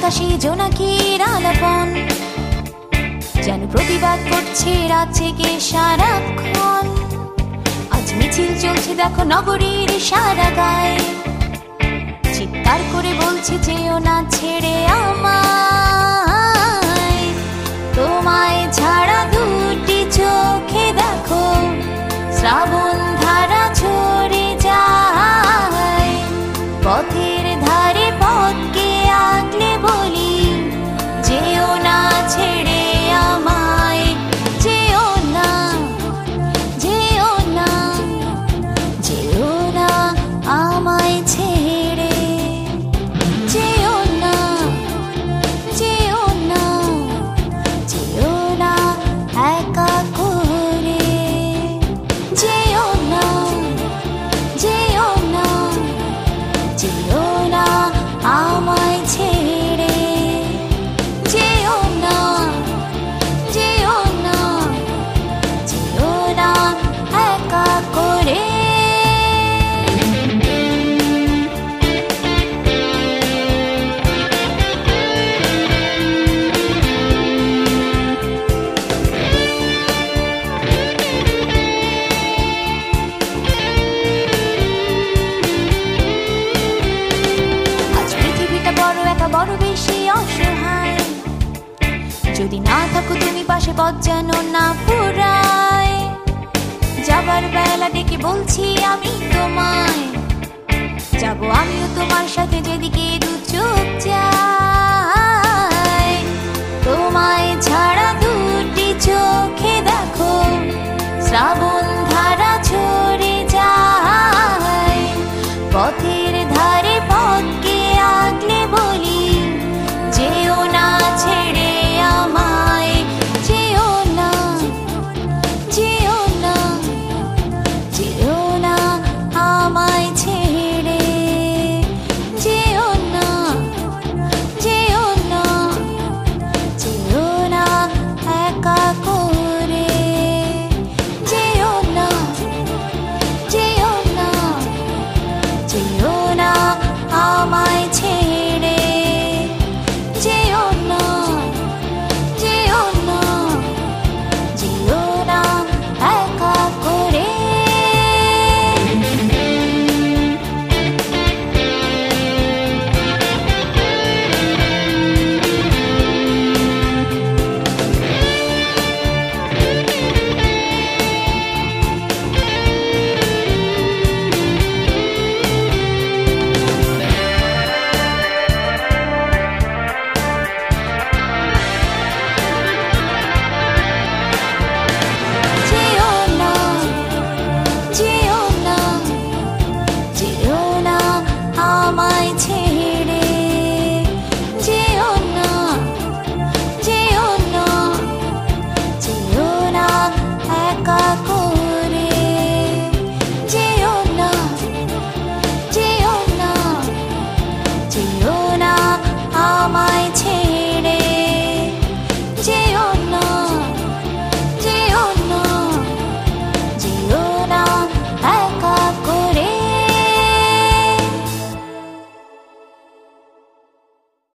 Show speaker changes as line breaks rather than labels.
আকাশে জোনাকির আলাপন যেন প্রতিবাদ করছে রাত জেগে সারাক্ষণ। আজ মিছিল চলছে দেখো নগরীর সারা গায়ে, চিৎকার করে বলছে যেও না ছেড়ে আমায়। তোমায় ছাড়া দুটি চোখে দেখো শ্রাবণ ধারা ঝরে যায়। পথের ধারে পথকে আগলে বলি যেও না ছেড়ে আমায়, যেও না, যেও না, যেও না আমায় ছেড়ে, যেও না, যেও না, যেও না একা করে, যেও না, যেও না, যেও না আমায় ছেড়ে, যেও না, যেও না, যেও না একা করে। আজ পৃথিবীটা বড় একা, বড় বেশি অসহায়। যদি না থাকো তুমি পাশে পথ যেন না ফুরায়। যাবার বেলা ডেকে বলছি আমি তোমায়, যাবো আমিও তোমার সাথে যেদিকে দু চোখ যায়। তোমায় ছাড়া দুটি চোখে দেখো শ্রাবণ ধারা ঝরে যায়। পথের